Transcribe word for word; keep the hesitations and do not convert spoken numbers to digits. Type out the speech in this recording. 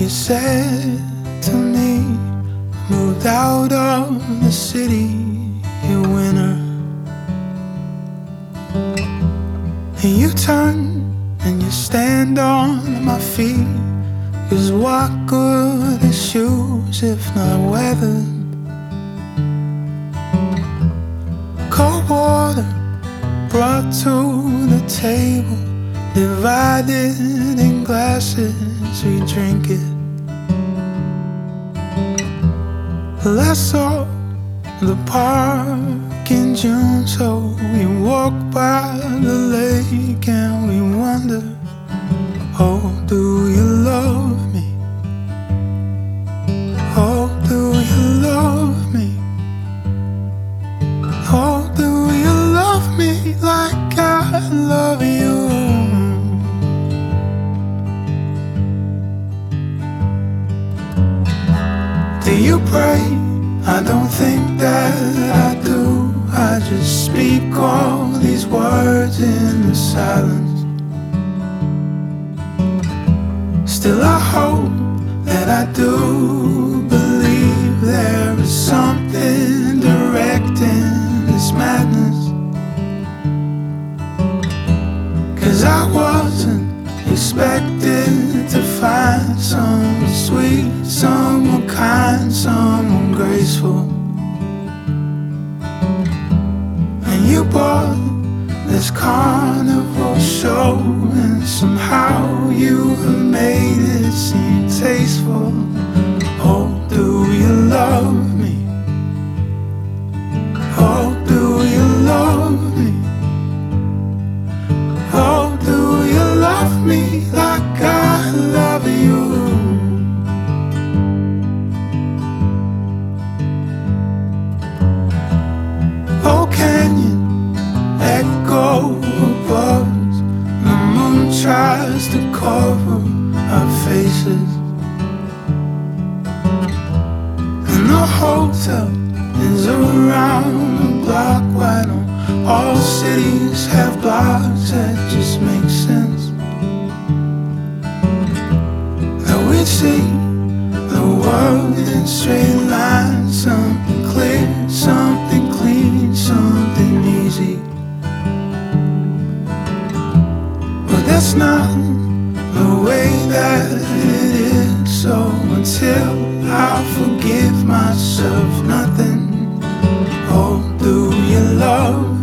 You said to me, moved out of the city, you winner. And you turn and you stand on my feet. 'Cause what good are shoes if not weathered? Cold water brought to the table, divided in glasses, we drink it. Last saw the park in June, so we walk by the lake and we wonder, oh, do you love me? Oh, do you love me? Oh, do you love me like I love you? Do you pray? I don't think that I do. I just speak all these words in the silence. Still I hope that I do believe there is something directing this madness. 'Cause I wasn't expecting to find someone sweet, someone kind, someone graceful. And you bought this carnival show, and somehow you have made it seem tasteful. Oh, do you love me? Oh, do you love me? Oh, do you love me like I love you? Oh, canyon, echo above us. The moon tries to cover our faces, and the hotel is around the block. Why don't all cities have blocks that just make sense? That we see the world in straight lines, something clear, something clean, something easy. But that's not the way that it is. So until I forgive myself, nothing. Oh, do you love